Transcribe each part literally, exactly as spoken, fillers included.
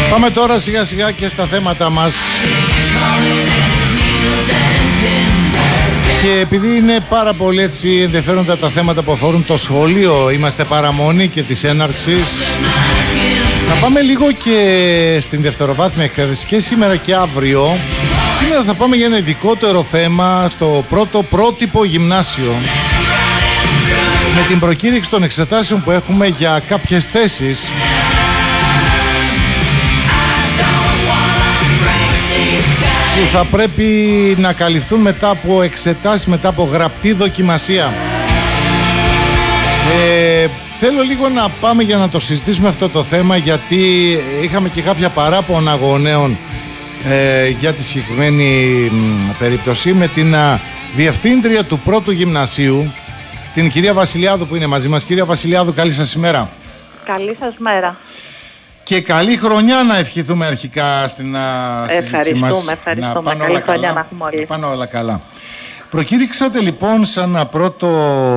Πάμε τώρα σιγά σιγά και στα θέματα μας. Και επειδή είναι πάρα πολύ έτσι ενδιαφέροντα τα θέματα που αφορούν το σχολείο, είμαστε παραμονή και της έναρξης, θα πάμε λίγο και στην δευτεροβάθμια εκπαίδευση και σήμερα και αύριο. Σήμερα θα πάμε για ένα ειδικότερο θέμα στο πρώτο πρότυπο γυμνάσιο, με την προκήρυξη των εξετάσεων που έχουμε για κάποιες θέσεις που θα πρέπει να καλυφθούν μετά από εξετάσεις, μετά από γραπτή δοκιμασία. Ε, θέλω λίγο να πάμε για να το συζητήσουμε αυτό το θέμα, γιατί είχαμε και κάποια παράπονα γονέων ε, για τη συγκεκριμένη περίπτωση με την α, διευθύντρια του πρώτου γυμνασίου, την κυρία Βασιλιάδου, που είναι μαζί μας. Κυρία Βασιλιάδου, καλή σας ημέρα. Καλή σας μέρα. Και καλή χρονιά να ευχηθούμε αρχικά στην συζήτησή μας. Ευχαριστούμε, ευχαριστούμε. Να καλή χρονιά να έχουμε όλοι. Να πάνε όλα καλά. Προκήρυξατε λοιπόν σαν ένα πρώτο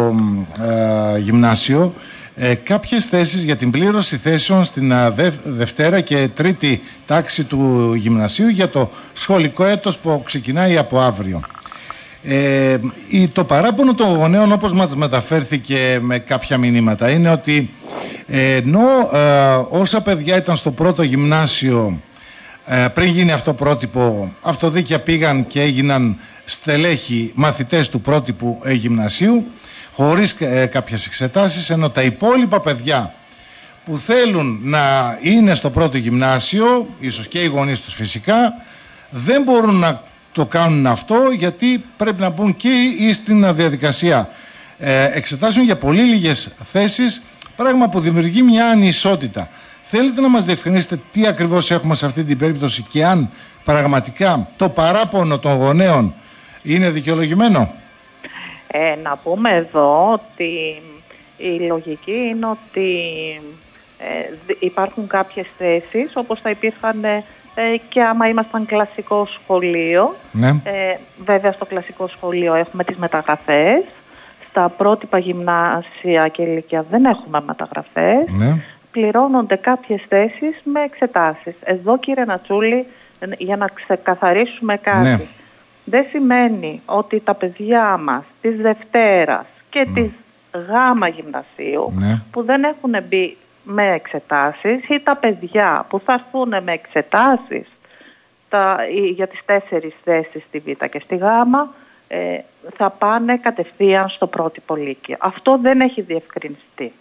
ε, γυμνάσιο ε, κάποιες θέσεις για την πλήρωση θέσεων στην ε, δε, Δευτέρα και Τρίτη τάξη του γυμνασίου για το σχολικό έτος που ξεκινάει από αύριο. Ε, το παράπονο των γονέων, όπως μας μεταφέρθηκε με κάποια μηνύματα, είναι ότι ε, ενώ ε, όσα παιδιά ήταν στο πρώτο γυμνάσιο ε, πριν γίνει αυτό πρότυπο, αυτοδίκαια πήγαν και έγιναν στελέχοι μαθητές του πρότυπου ε, γυμνασίου χωρίς ε, κάποιες εξετάσεις, ενώ τα υπόλοιπα παιδιά που θέλουν να είναι στο πρώτο γυμνάσιο, ίσως και οι γονείς τους φυσικά, δεν μπορούν να το κάνουν αυτό, γιατί πρέπει να μπουν και στην διαδικασία ε, εξετάσεων για πολύ λίγες θέσεις, πράγμα που δημιουργεί μια ανισότητα. Θέλετε να μας διευκρινίσετε τι ακριβώς έχουμε σε αυτή την περίπτωση και αν πραγματικά το παράπονο των γονέων είναι δικαιολογημένο? Ε, να πούμε εδώ ότι η λογική είναι ότι ε, υπάρχουν κάποιες θέσεις, όπως θα υπήρχαν ε, και άμα ήμασταν κλασικό σχολείο. Ναι. Ε, βέβαια στο κλασικό σχολείο έχουμε τις μεταγραφές. Στα πρότυπα γυμνάσια και ηλικία δεν έχουμε μεταγραφές. Ναι. Πληρώνονται κάποιες θέσεις με εξετάσεις. Εδώ, κύριε Νατσούλη, για να ξεκαθαρίσουμε κάτι. Ναι. Δεν σημαίνει ότι τα παιδιά μας της Δευτέρας και ναι. της Γάμα γυμνασίου, ναι. που δεν έχουν μπει με εξετάσεις, ή τα παιδιά που θα έρθουν με εξετάσεις τα, για τις τέσσερις θέσεις στη Β και στη Γ, ε, θα πάνε κατευθείαν στο πρότυπο λύκειο. Αυτό δεν έχει διευκρινιστεί.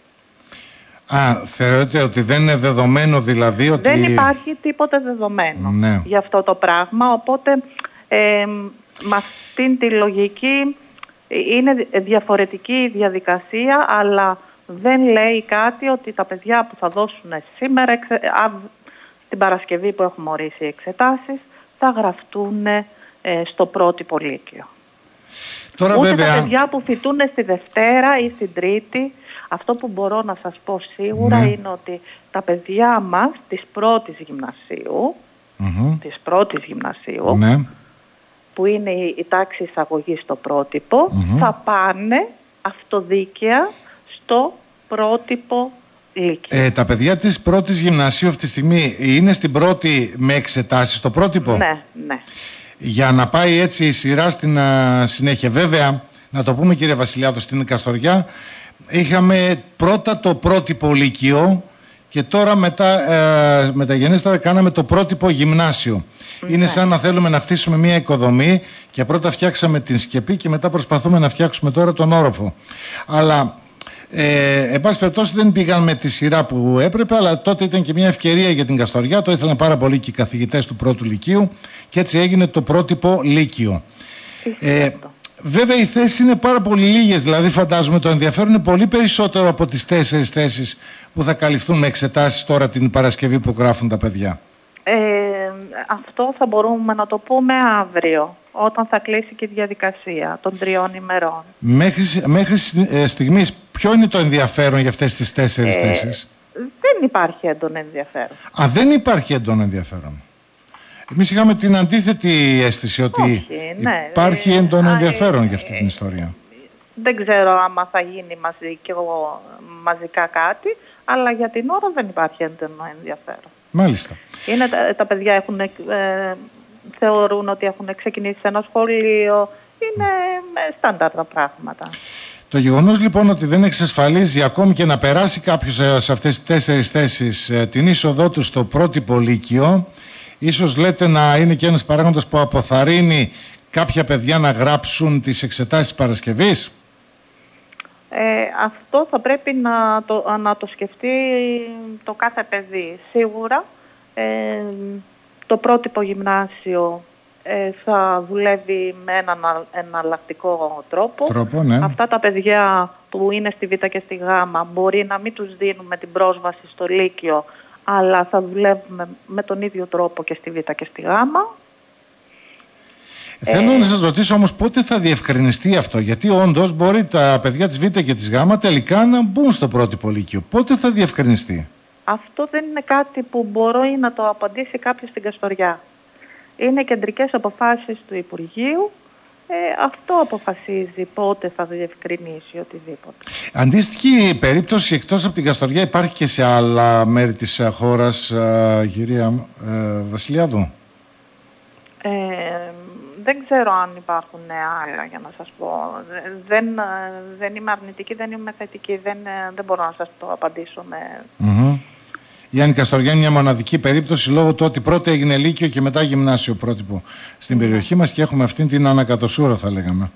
Α, θεωρείτε ότι δεν είναι δεδομένο δηλαδή ότι... Δεν υπάρχει τίποτε δεδομένο ναι. για αυτό το πράγμα, οπότε ε, με αυτήν τη λογική είναι διαφορετική η διαδικασία, αλλά δεν λέει κάτι ότι τα παιδιά που θα δώσουν σήμερα, α, την Παρασκευή που έχουμε ορίσει οι εξετάσεις, θα γραφτούν ε, στο πρότυπο λύκειο. Τώρα, Ούτε βέβαια... τα παιδιά που φοιτούν στη Δευτέρα ή στην Τρίτη. Αυτό που μπορώ να σας πω σίγουρα, ναι. είναι ότι τα παιδιά μας της πρώτης γυμνασίου, mm-hmm. της πρώτης γυμνασίου, ναι. που είναι η, η τάξη εισαγωγής στο πρότυπο, mm-hmm. θα πάνε αυτοδίκαια στο πρότυπο λύκειο. Ε, τα παιδιά της πρώτης γυμνασίου αυτή τη στιγμή είναι στην πρώτη με εξετάσεις στο πρότυπο. Ναι, ναι. Για να πάει έτσι η σειρά στην α, συνέχεια. Βέβαια, να το πούμε, κύριε Βασιλιάδου, στην Καστοριά είχαμε πρώτα το πρότυπο λύκειο και τώρα μετά, ε, μεταγενέστερα κάναμε το πρότυπο γυμνάσιο. Ναι. Είναι σαν να θέλουμε να χτίσουμε μια οικοδομή και πρώτα φτιάξαμε την σκεπή και μετά προσπαθούμε να φτιάξουμε τώρα τον όροφο. Αλλά ε, εν πάση περιπτώσει δεν πήγαν με τη σειρά που έπρεπε, αλλά τότε ήταν και μια ευκαιρία για την Καστοριά. Το ήθελαν πάρα πολύ και οι καθηγητές του πρώτου λυκείου και έτσι έγινε το πρότυπο λύκειο. Ε, βέβαια οι θέσεις είναι πάρα πολύ λίγες, δηλαδή φαντάζομαι το ενδιαφέρον είναι πολύ περισσότερο από τις τέσσερις θέσεις που θα καλυφθούν με εξετάσεις τώρα την Παρασκευή που γράφουν τα παιδιά. Ε, αυτό θα μπορούμε να το πούμε αύριο, όταν θα κλείσει και η διαδικασία των τριών ημερών. Μέχρι, μέχρι στιγμής ποιο είναι το ενδιαφέρον για αυτές τις τέσσερις ε, θέσεις? Δεν υπάρχει έντονο ενδιαφέρον. Α, δεν υπάρχει έντονο ενδιαφέρον. Εμείς είχαμε την αντίθετη αίσθηση ότι Όχι, ναι, υπάρχει έντονο ενδιαφέρον ε, για αυτή την ιστορία. Δεν ξέρω άμα θα γίνει μαζί, και εγώ, μαζικά κάτι, αλλά για την ώρα δεν υπάρχει έντονο ενδιαφέρον. Μάλιστα. Είναι, τα, τα παιδιά έχουν, ε, θεωρούν ότι έχουν ξεκινήσει σε ένα σχολείο. Είναι mm. στάνταρτα πράγματα. Το γεγονός λοιπόν ότι δεν εξασφαλίζει ακόμη και να περάσει κάποιος σε αυτές τις τέσσερις θέσεις την είσοδό του στο πρότυπο λύκειο, ίσως λέτε να είναι και ένας παράγοντας που αποθαρρύνει κάποια παιδιά να γράψουν τις εξετάσεις Παρασκευής. Ε, αυτό θα πρέπει να το, να το σκεφτεί το κάθε παιδί. Σίγουρα ε, το πρότυπο γυμνάσιο ε, θα δουλεύει με έναν εναλλακτικό τρόπο. τρόπο ναι. Αυτά τα παιδιά που είναι στη Β και στη Γ μπορεί να μην τους δίνουμε την πρόσβαση στο Λύκειο, αλλά θα δουλεύουμε με τον ίδιο τρόπο και στη Β και στη Γ. Θέλω ε... να σας ρωτήσω όμως πότε θα διευκρινιστεί αυτό, γιατί όντως μπορεί τα παιδιά της Β και της Γ τελικά να μπουν στο πρότυπο Λύκειο. Πότε θα διευκρινιστεί? Αυτό δεν είναι κάτι που μπορεί να το απαντήσει κάποιος στην Καστοριά. Είναι κεντρικές αποφάσεις του Υπουργείου. Ε, αυτό αποφασίζει πότε θα διευκρινίσει οτιδήποτε. Αντίστοιχη περίπτωση εκτός από την Καστοριά υπάρχει και σε άλλα μέρη της χώρας, α, κυρία ε, Βασιλιάδου? Ε, δεν ξέρω αν υπάρχουν άλλα, για να σας πω. Δεν, δεν είμαι αρνητική, δεν είμαι θετική. Δεν, δεν μπορώ να σας το απαντήσω με... Mm-hmm. Η Άννη Καστοριά είναι μια μοναδική περίπτωση λόγω του ότι πρώτα έγινε Λύκειο και μετά γυμνάσιο πρότυπο στην mm. περιοχή μας και έχουμε αυτήν την ανακατοσούρα, θα λέγαμε.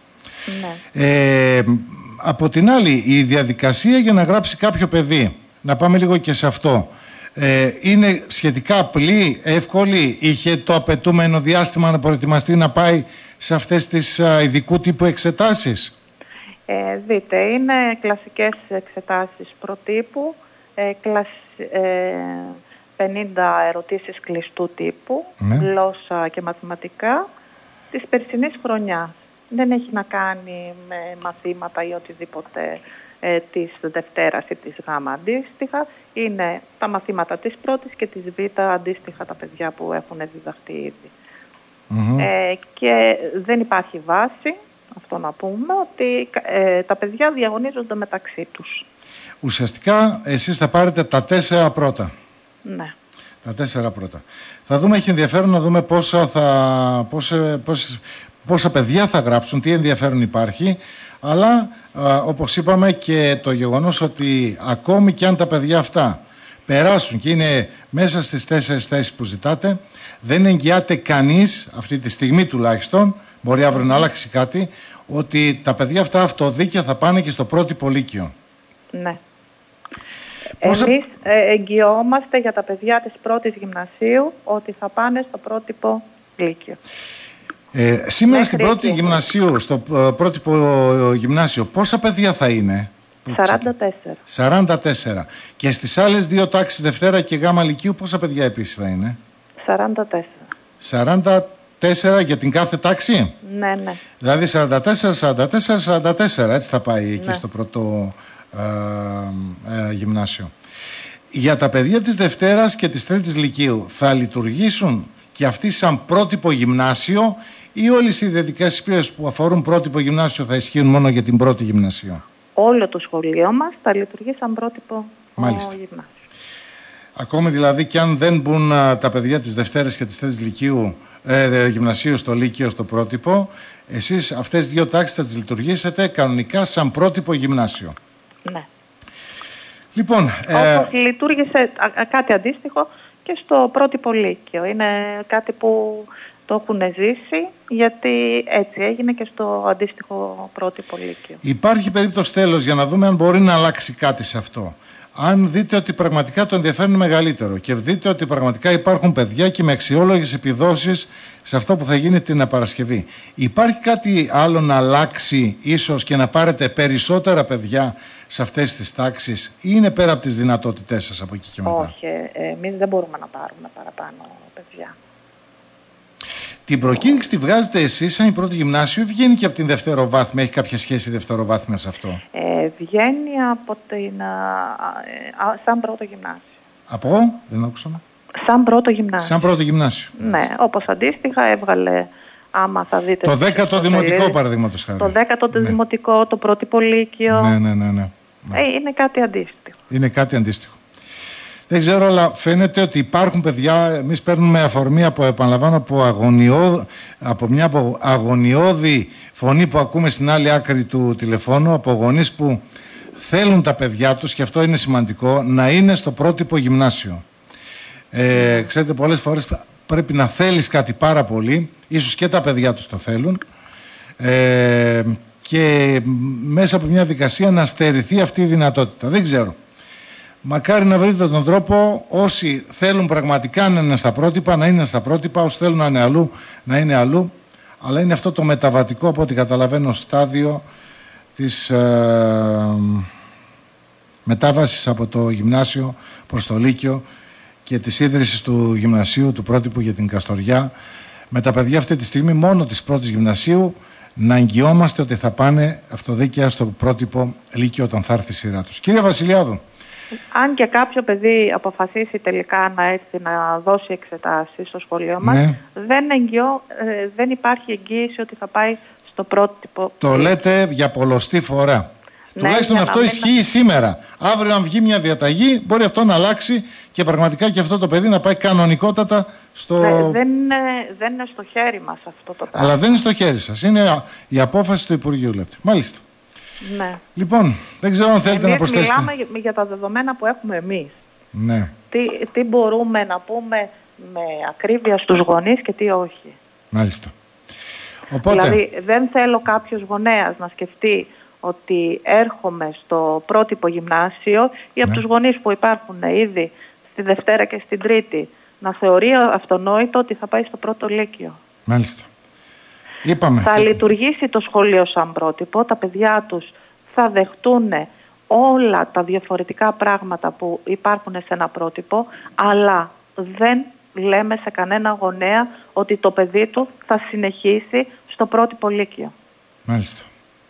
Mm. Ε, από την άλλη, η διαδικασία για να γράψει κάποιο παιδί, να πάμε λίγο και σε αυτό, ε, είναι σχετικά απλή, εύκολη? Είχε το απαιτούμενο διάστημα να προετοιμαστεί να πάει σε αυτές τις α, ειδικού τύπου εξετάσεις? Ε, δείτε, είναι κλασικές εξετάσεις προτύπου, ε, κλασ, ε, πενήντα ερωτήσεις κλειστού τύπου, ναι. γλώσσα και μαθηματικά της περσινής χρονιάς. Δεν έχει να κάνει με μαθήματα ή οτιδήποτε ε, της Δευτέρας ή της Γ αντίστοιχα. Είναι τα μαθήματα της πρώτης και της Β αντίστοιχα τα παιδιά που έχουν διδαχτεί ήδη. Mm-hmm. Ε, και δεν υπάρχει βάση, αυτό να πούμε, ότι ε, τα παιδιά διαγωνίζονται μεταξύ τους. Ουσιαστικά εσείς θα πάρετε τα τέσσερα πρώτα. Ναι. Τα τέσσερα πρώτα. Θα δούμε, έχει ενδιαφέρον να δούμε πόσα, θα, πόσα, πόσα, πόσα παιδιά θα γράψουν, τι ενδιαφέρον υπάρχει. Αλλά α, όπως είπαμε και το γεγονός ότι ακόμη και αν τα παιδιά αυτά περάσουν και είναι μέσα στις τέσσερις θέσεις που ζητάτε, δεν εγγυάται κανείς, αυτή τη στιγμή τουλάχιστον, μπορεί αύριο να αλλάξει κάτι, ότι τα παιδιά αυτά αυτοδίκαια θα πάνε και στο πρότυπο Λύκειο. Ναι. Πόσα... Εμείς ε, εγγυόμαστε για τα παιδιά της πρώτης γυμνασίου ότι θα πάνε στο πρότυπο Λύκειο. Ε, σήμερα Μέχρι στην πρώτη εκεί. γυμνασίου, στο uh, πρότυπο γυμνάσιο, πόσα παιδιά θα είναι? σαράντα τέσσερα. σαράντα τέσσερα. Και στις άλλες δύο τάξεις, Δευτέρα και Γ Λυκείου, πόσα παιδιά επίσης θα είναι? σαράντα τέσσερα. σαράντα τέσσερα για την κάθε τάξη? Ναι, ναι. Δηλαδή σαράντα τέσσερα, σαράντα τέσσερα, σαράντα τέσσερα, έτσι θα πάει εκεί ναι. στο πρώτο ε, ε, γυμνάσιο. Για τα παιδιά της Δευτέρας και της Τρίτης Λυκείου θα λειτουργήσουν και αυτοί σαν πρότυπο γυμνάσιο, ή όλες οι διαδικασίες που αφορούν πρότυπο γυμνάσιο θα ισχύουν μόνο για την πρώτη γυμνασίο? Όλο το σχολείο μας θα λειτουργεί σαν πρότυπο γυμνάσιο. Ακόμη δηλαδή και αν δεν μπουν α, τα παιδιά της Δευτέρας και της Τρίτης Λυκείου, ε, γυμνασίου στο Λύκειο, στο πρότυπο, εσείς αυτές τις δύο τάξεις θα τις λειτουργήσετε κανονικά σαν πρότυπο γυμνάσιο. Ναι. Λοιπόν, όπως ε... λειτουργήσε α, κάτι αντίστοιχο και στο πρότυπο Λύκειο. Είναι κάτι που το έχουν ζήσει, γιατί έτσι έγινε και στο αντίστοιχο πρότυπο Λύκειο. Υπάρχει περίπτωση τέλος για να δούμε αν μπορεί να αλλάξει κάτι σε αυτό. Αν δείτε ότι πραγματικά το ενδιαφέρον είναι μεγαλύτερο και δείτε ότι πραγματικά υπάρχουν παιδιά και με αξιόλογες επιδόσεις σε αυτό που θα γίνει την Παρασκευή, υπάρχει κάτι άλλο να αλλάξει ίσως και να πάρετε περισσότερα παιδιά σε αυτές τις τάξεις, ή είναι πέρα από τις δυνατότητές σας από εκεί και μετά? Όχι, εμείς δεν μπορούμε να πάρουμε παραπάνω παιδιά. Την προκήρυξη τη βγάζετε εσείς σαν η πρώτη γυμνάσιο, βγαίνει και από την δευτεροβάθμια? Έχει κάποια σχέση η δευτεροβάθμια σε αυτό? Ε, βγαίνει από την, α, α, σαν πρώτο γυμνάσιο. Από, δεν άκουσα. Σαν πρώτο γυμνάσιο. Σαν πρώτο γυμνάσιο. Ναι, όπως αντίστοιχα έβγαλε, άμα θα δείτε... Το δέκατο δημοτικό παραδείγματος χάρη. Το δέκατο ναι. δημοτικό, το πρότυπο Λύκειο. Ναι, ναι, ναι, ναι. Ε, είναι κάτι αντίστοιχο. Είναι κάτι αντίστοιχο. Δεν ξέρω, αλλά φαίνεται ότι υπάρχουν παιδιά. Εμείς παίρνουμε αφορμή από, επαναλαμβάνω, από, αγωνιώ, από μια από αγωνιώδη φωνή που ακούμε στην άλλη άκρη του τηλεφώνου, από γονείς που θέλουν τα παιδιά τους, και αυτό είναι σημαντικό, να είναι στο πρότυπο γυμνάσιο. Ε, ξέρετε, πολλές φορές πρέπει να θέλεις κάτι πάρα πολύ, ίσως και τα παιδιά τους το θέλουν, ε, και μέσα από μια δικασία να στερηθεί αυτή η δυνατότητα. Δεν ξέρω. Μακάρι να βρείτε τον τρόπο, όσοι θέλουν πραγματικά να είναι στα πρότυπα, να είναι στα πρότυπα, όσοι θέλουν να είναι αλλού, να είναι αλλού. Αλλά είναι αυτό το μεταβατικό, από ό,τι καταλαβαίνω, στάδιο της ε, μετάβασης από το γυμνάσιο προς το λύκειο και της ίδρυσης του γυμνασίου, του πρότυπου για την Καστοριά. Με τα παιδιά αυτή τη στιγμή, μόνο της πρώτης γυμνασίου, να εγγυόμαστε ότι θα πάνε αυτοδίκαια στο πρότυπο λύκειο όταν θα έρθει η σειρά τους. Κύριε Βασιλιάδου. Αν και κάποιο παιδί αποφασίσει τελικά να έρθει να δώσει εξετάσεις στο σχολείο μας, ναι, δεν, εγγυώ, ε, δεν υπάρχει εγγύηση ότι θα πάει στο πρότυπο. Το λέτε για πολλοστή φορά. Ναι, τουλάχιστον αυτό μην... ισχύει σήμερα. Αύριο, αν βγει μια διαταγή, μπορεί αυτό να αλλάξει και πραγματικά και αυτό το παιδί να πάει κανονικότατα στο. Ναι, δεν, είναι, δεν είναι στο χέρι μας αυτό το πράγμα. Αλλά δεν είναι στο χέρι σας. Είναι η απόφαση του Υπουργείου, λέτε. Μάλιστα. Ναι. Λοιπόν, δεν ξέρω αν θέλετε εμείς να προσθέσετε. Μιλάμε για τα δεδομένα που έχουμε εμείς. Ναι. Τι, τι μπορούμε να πούμε με ακρίβεια στους γονείς και τι όχι. Μάλιστα. Οπότε... Δηλαδή, δεν θέλω κάποιος γονέας να σκεφτεί ότι έρχομαι στο πρότυπο γυμνάσιο ή από ναι. τους γονείς που υπάρχουν ήδη στη Δευτέρα και στην Τρίτη να θεωρεί αυτονόητο ότι θα πάει στο πρώτο λύκειο. Μάλιστα. Είπαμε. Θα λειτουργήσει το σχολείο σαν πρότυπο, τα παιδιά τους θα δεχτούν όλα τα διαφορετικά πράγματα που υπάρχουν σε ένα πρότυπο, αλλά δεν λέμε σε κανένα γονέα ότι το παιδί του θα συνεχίσει στο πρότυπο λύκειο. Μάλιστα.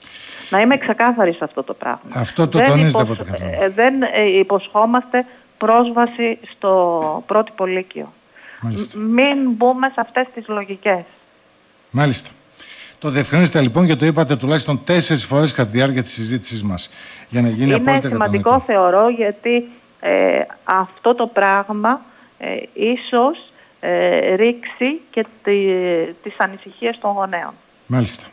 Να είμαι ξεκάθαρη σε αυτό το πράγμα. Αυτό το τονίζετε από το καθένα. Δεν υποσχόμαστε πρόσβαση στο πρότυπο λύκειο. Μάλιστα. Μην μπούμε σε αυτές τις λογικές. Μάλιστα. Το διευκρινίσετε λοιπόν και το είπατε τουλάχιστον τέσσερις φορές κατά τη διάρκεια της συζήτησης μας. Για να γίνει είναι σημαντικό κατανοητό. Θεωρώ, γιατί ε, αυτό το πράγμα ε, ίσως ε, ρίξει και τη, τις ανησυχίες των γονέων. Μάλιστα.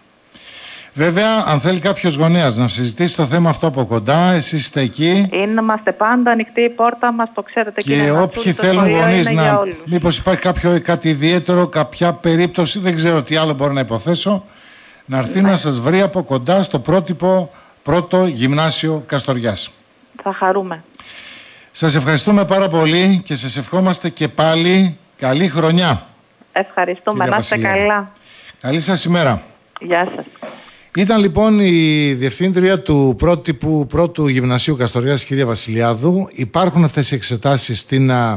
Βέβαια, αν θέλει κάποιος γονέας να συζητήσει το θέμα αυτό από κοντά, εσείς είστε εκεί. Είμαστε πάντα ανοιχτή η πόρτα μας, το ξέρετε. Και κύριε όποιοι θέλουν γονείς να... Μήπως υπάρχει κάποιο, κάτι ιδιαίτερο, κάποια περίπτωση, δεν ξέρω τι άλλο μπορώ να υποθέσω, να έρθει ναι. να σας βρει από κοντά στο πρότυπο πρώτο γυμνάσιο Καστοριάς. Θα χαρούμε. Σας ευχαριστούμε πάρα πολύ και σας ευχόμαστε και πάλι καλή χρονιά. Ευχαριστούμε, να είστε καλά. Καλή σας ημέρα. Γεια σας. Ήταν λοιπόν η διευθύντρια του πρότυπου πρώτου γυμνασίου Καστοριάς, κυρία Βασιλιάδου. Υπάρχουν αυτές οι εξετάσεις την ε,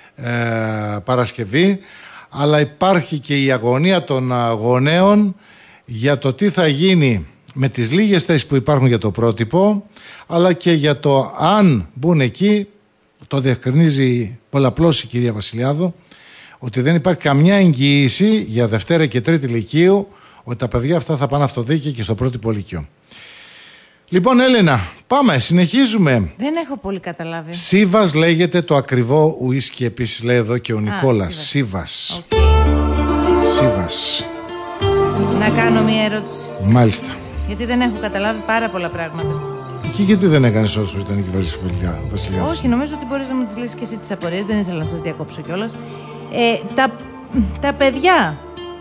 Παρασκευή, αλλά υπάρχει και η αγωνία των γονέων για το τι θα γίνει με τις λίγες θέσεις που υπάρχουν για το πρότυπο, αλλά και για το αν μπουν εκεί, το διευκρινίζει πολλαπλώς η κυρία Βασιλιάδου, ότι δεν υπάρχει καμιά εγγύηση για Δευτέρα και Τρίτη Λυκείου ότι τα παιδιά αυτά θα πάνε αυτοδίκη και στο πρότυπο λυκείο. Λοιπόν, Έλενα, πάμε, συνεχίζουμε. Δεν έχω πολύ καταλάβει. Σίβας λέγεται το ακριβό ουίσκι, επίσης λέει εδώ και ο Νικόλας. Σίβας. Okay. Σίβας. Να κάνω μία ερώτηση. Μάλιστα. Γιατί δεν έχω καταλάβει πάρα πολλά πράγματα. Και γιατί δεν έκανες όσο ήταν η κυβέρνηση Βασιλιά? Όχι, νομίζω ότι μπορείς να μου τις λύσεις και εσύ τις απορίες. Δεν ήθελα να σας διακόψω κιόλας. Ε, τα, τα παιδιά...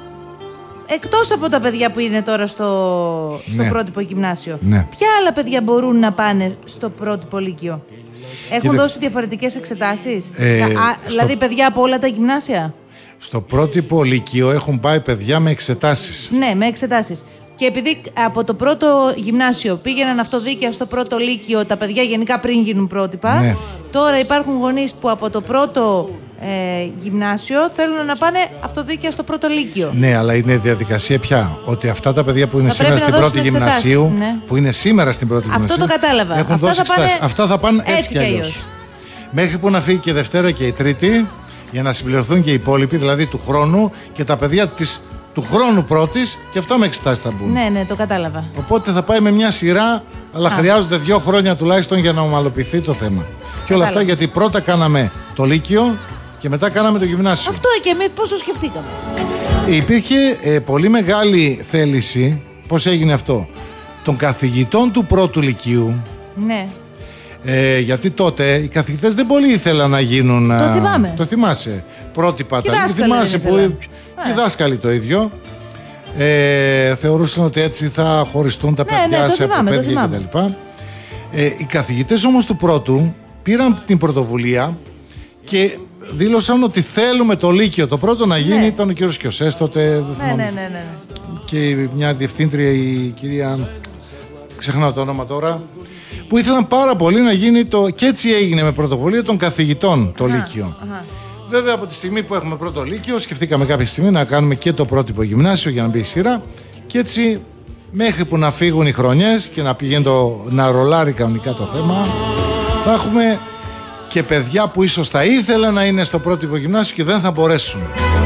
Εκτός από τα παιδιά που είναι τώρα στο, στο ναι. πρότυπο γυμνάσιο, ναι. ποια άλλα παιδιά μπορούν να πάνε στο πρότυπο λύκειο? Έχουν Κοίτα... δώσει διαφορετικές εξετάσεις? Ε, Α, στο... Δηλαδή παιδιά από όλα τα γυμνάσια? Στο πρότυπο λύκειο έχουν πάει παιδιά με εξετάσεις. Ναι, με εξετάσεις. Και επειδή από το πρώτο γυμνάσιο πήγαιναν αυτοδίκαια στο πρώτο λύκειο τα παιδιά γενικά πριν γίνουν πρότυπα, ναι. τώρα υπάρχουν γονείς που από το πρώτο ε, γυμνάσιο θέλουν να πάνε αυτοδίκαια στο πρώτο λύκειο. Ναι, αλλά είναι διαδικασία πια. Ότι αυτά τα παιδιά που είναι θα σήμερα στην πρώτη γυμνασίου, ναι. που είναι σήμερα στην πρώτη Αυτό γυμνασίου, το κατάλαβα. έχουν αυτά δώσει θα πάνε αυτά θα πάνε έτσι, έτσι κι αλλιώς. Μέχρι που να φύγει και η Δευτέρα και η Τρίτη, για να συμπληρωθούν και οι υπόλοιποι, δηλαδή του χρόνου, και τα παιδιά της του χρόνου πρώτης, και αυτά με εξετάσεις θα μπουν. Ναι, ναι, το κατάλαβα. Οπότε θα πάει με μια σειρά, αλλά Α. χρειάζονται δύο χρόνια τουλάχιστον για να ομαλοποιηθεί το θέμα. Και όλα αυτά γιατί πρώτα κάναμε το Λύκειο και μετά κάναμε το γυμνάσιο. Αυτό και εμείς πώς το σκεφτήκαμε. Υπήρχε ε, πολύ μεγάλη θέληση, πώς έγινε αυτό, των καθηγητών του πρώτου Λυκείου. Ναι. Ε, γιατί τότε οι καθηγητές δεν πολύ ήθελαν να γίνουν. Το θυμάμαι. Το θυμάσαι. Πρώτη παταλή. Θυμάσαι που. Και οι δάσκαλοι το ίδιο. Ε, θεωρούσαν ότι έτσι θα χωριστούν τα ναι, παιδιά ναι, σε παιδιά κτλ. Ε, οι καθηγητές όμως του πρώτου πήραν την πρωτοβουλία και δήλωσαν ότι θέλουμε το Λύκειο το πρώτο να γίνει. Ναι. Ήταν ο κύριος Κιωσές τότε. Ναι, ναι, ναι, ναι. Και μια διευθύντρια, η κυρία. Ξεχνάω το όνομα τώρα. Που ήθελαν πάρα πολύ να γίνει το. Και έτσι έγινε με πρωτοβουλία των καθηγητών το Λύκειο. Αχα. Βέβαια, από τη στιγμή που έχουμε πρώτο Λύκειο, σκεφτήκαμε κάποια στιγμή να κάνουμε και το πρότυπο γυμνάσιο για να μπει η σειρά. Και έτσι, μέχρι που να φύγουν οι χρονιές και να πηγαίνει το, να ρολάρει κανονικά το θέμα, θα έχουμε και παιδιά που ίσως θα ήθελαν να είναι στο πρότυπο γυμνάσιο και δεν θα μπορέσουν.